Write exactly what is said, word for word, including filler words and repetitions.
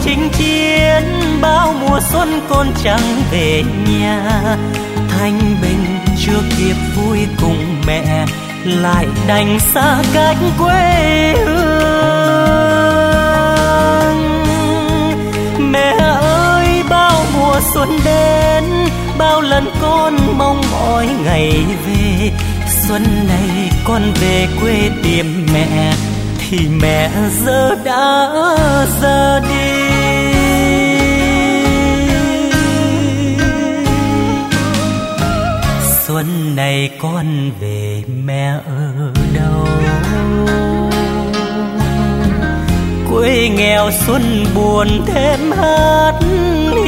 chinh chiến, bao mùa xuân con chẳng về nhà. Thanh bình chưa kịp vui cùng mẹ, lại đành xa cách quê hương. Mẹ ơi bao mùa xuân đến, bao lần con mong mỏi ngày về. Xuân này con về quê tìm mẹ, thì mẹ giờ đã ra đi. Xuân này con về mẹ ở đâu? Quê nghèo xuân buồn thêm hát